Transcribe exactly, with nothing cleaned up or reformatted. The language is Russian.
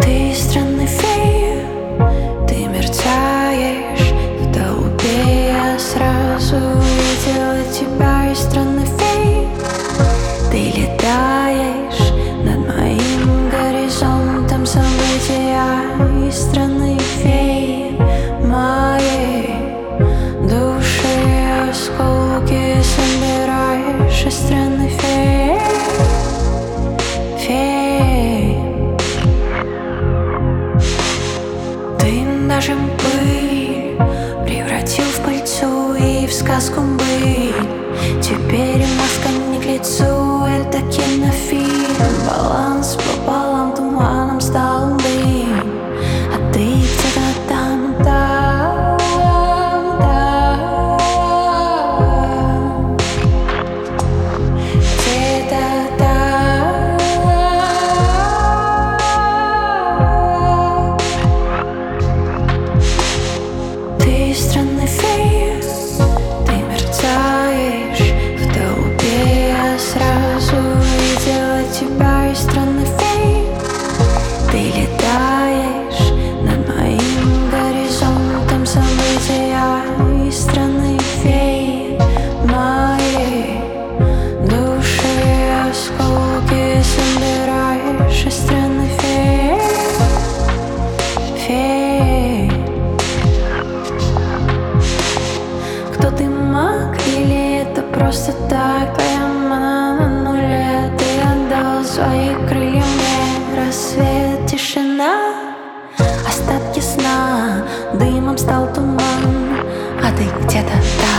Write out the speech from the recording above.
Ты странный фея, ты мерцаешь в толпе. Я сразу увидела тебя из странной феи. Ты летаешь над моим горизонтом события из страны феи. Моей души осколки собираешь из страны феи. Феи. Ты даже пыль превратил в пыльцу и в сказку быть. Теперь маска не к лицу, это кинофильм. Баланс пополам, туманом стал дым. А ты где-то там, там, там. Где-то там. Ты странный фея, ты мерцаешь в толпе. Я сразу увидела тебя из страны феи. Ты летаешь над моим горизонтом события из страны феи. Моей души осколки собираешь из страны феи. Феи. Кто ты, маг, или это просто так? Твоя мана на нуле, ты отдал свои крылья мне. Рассвет, тишина, остатки сна, дымом стал туман. А ты где-то там.